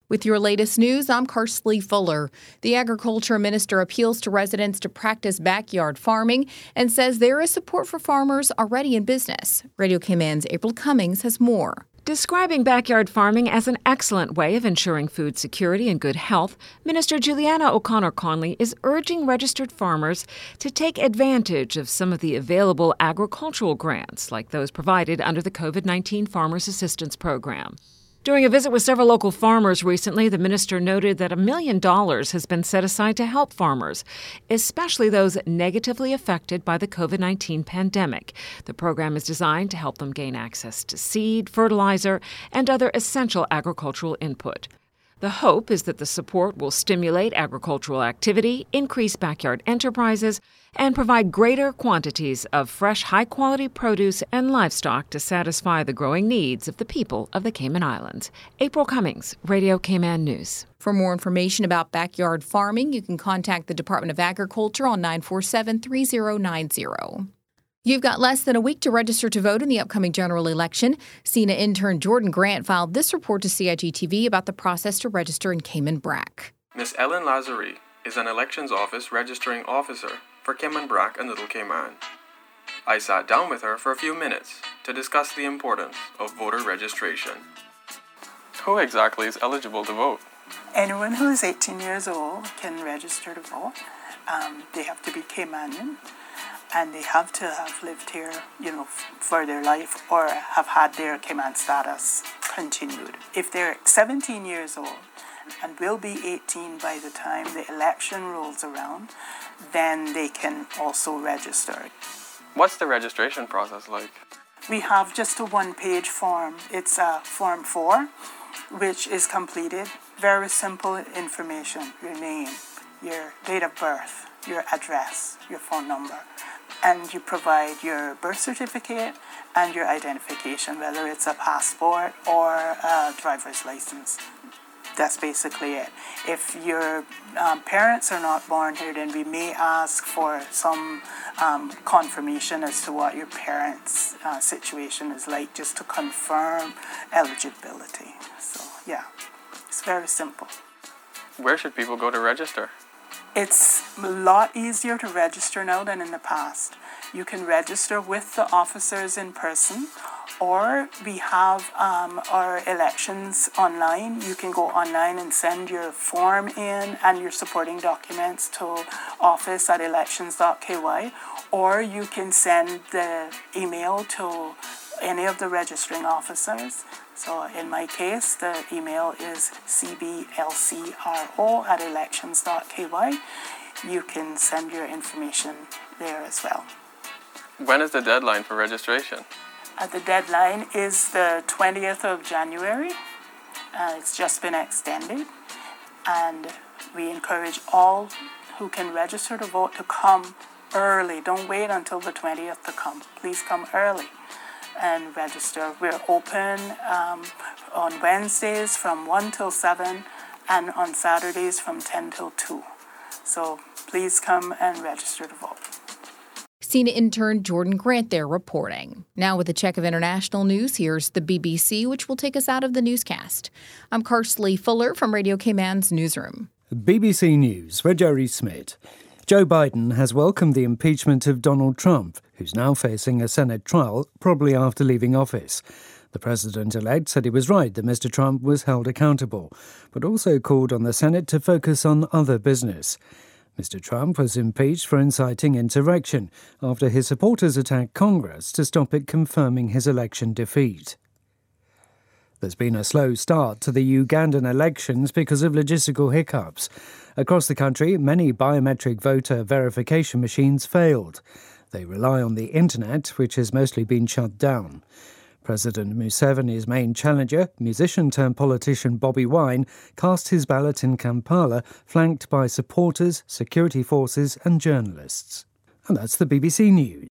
With your latest news, I'm Karsley Fuller. The Agriculture Minister appeals to residents to practice backyard farming and says there is support for farmers already in business. Radio KMAN's April Cummings has more. Describing backyard farming as an excellent way of ensuring food security and good health, Minister Juliana O'Connor-Conley is urging registered farmers to take advantage of some of the available agricultural grants, like those provided under the COVID-19 Farmers Assistance Program. During a visit with several local farmers recently, the minister noted that $1 million has been set aside to help farmers, especially those negatively affected by the COVID-19 pandemic. The program is designed to help them gain access to seed, fertilizer, and other essential agricultural input. The hope is that the support will stimulate agricultural activity, increase backyard enterprises, and provide greater quantities of fresh, high-quality produce and livestock to satisfy the growing needs of the people of the Cayman Islands. April Cummings, Radio Cayman News. For more information about backyard farming, you can contact the Department of Agriculture on 947-3090. You've got less than a week to register to vote in the upcoming general election. CENA intern Jordan Grant filed this report to CIG-TV about the process to register in Cayman Brac. Ms. Ellen Lazari is an elections office registering officer for Cayman Brac and Little Cayman. I sat down with her for a few minutes to discuss the importance of voter registration. Who exactly is eligible to vote? Anyone who is 18 years old can register to vote. They have to be Caymanian. And they have to have lived here, for their life or have had their Cayman status continued. If they're 17 years old and will be 18 by the time the election rolls around, then they can also register. What's the registration process like? We have just a one-page form. It's Form 4, which is completed. Very simple information: your name, your date of birth, your address, your phone number. And you provide your birth certificate and your identification, whether it's a passport or a driver's license. That's basically it. If your parents are not born here, then we may ask for some confirmation as to what your parents' situation is like, just to confirm eligibility. So, yeah, it's very simple. Where should people go to register? It's a lot easier to register now than in the past. You can register with the officers in person, or we have our elections online. You can go online and send your form in and your supporting documents to office@elections.ky, or you can send the email to any of the registering officers. So in my case, the email is cblcro@elections.ky. You can send your information there as well. When is the deadline for registration? The deadline is the 20th of January. It's just been extended. And we encourage all who can register to vote to come early. Don't wait until the 20th to come. Please come early and register. We're open on Wednesdays from 1 till 7 and on Saturdays from 10 till 2. So please come and register to vote. CENA intern Jordan Grant there reporting. Now with a check of international news, here's the BBC, which will take us out of the newscast. I'm Karsley Fuller from Radio Cayman's newsroom. BBC News, with Jerry Smith. Joe Biden has welcomed the impeachment of Donald Trump, who's now facing a Senate trial, probably after leaving office. The president-elect said he was right that Mr. Trump was held accountable, but also called on the Senate to focus on other business. Mr. Trump was impeached for inciting insurrection after his supporters attacked Congress to stop it confirming his election defeat. There's been a slow start to the Ugandan elections because of logistical hiccups. Across the country, many biometric voter verification machines failed. They rely on the internet, which has mostly been shut down. President Museveni's main challenger, musician-turned-politician Bobi Wine, cast his ballot in Kampala, flanked by supporters, security forces and journalists. And that's the BBC News.